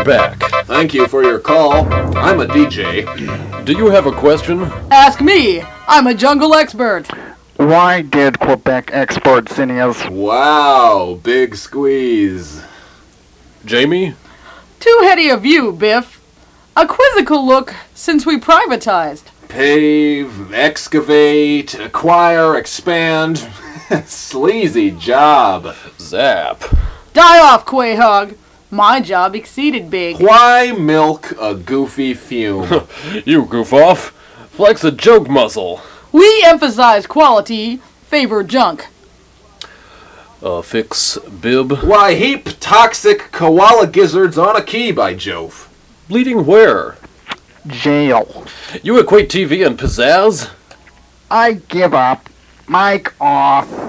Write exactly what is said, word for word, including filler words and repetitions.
back. Thank you for your call. I'm a D J. Do you have a question? Ask me. I'm a jungle expert. Why did Quebec export zinnias? Wow, big squeeze. Jamie? Too heady of you, Biff. A quizzical look since we privatized. Pave, excavate, acquire, expand. Sleazy job. Zap. Die off, Quahog. My job exceeded big. Why milk a goofy fume? You goof off. Flex a joke muscle. We emphasize quality, favor junk. Uh, fix bib. Why heap toxic koala gizzards on a key, by Jove. Bleeding where? Jail. You equate T V and pizzazz? I give up. Mic off.